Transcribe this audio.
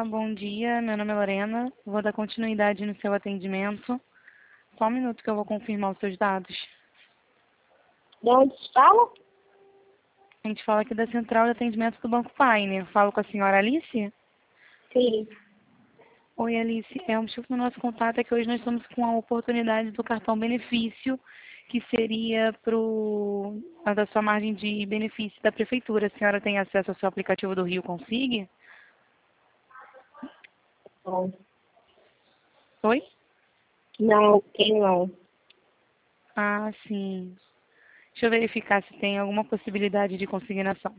bom dia. Meu nome é Lorena. Vou dar continuidade no seu atendimento. Só um minuto que eu vou confirmar os seus dados. De onde se fala? A gente fala aqui da Central de Atendimento do Banco Pioneer. Falo com a senhora Alice? Sim. Oi, Alice. O motivo do nosso contato é que hoje nós estamos com a oportunidade do cartão benefício, que seria a da sua margem de benefício da prefeitura. A senhora tem acesso ao seu aplicativo do Rio Consig? Não, Oi? não, tem não. Ah, sim. Deixa eu verificar se tem alguma possibilidade de consignação.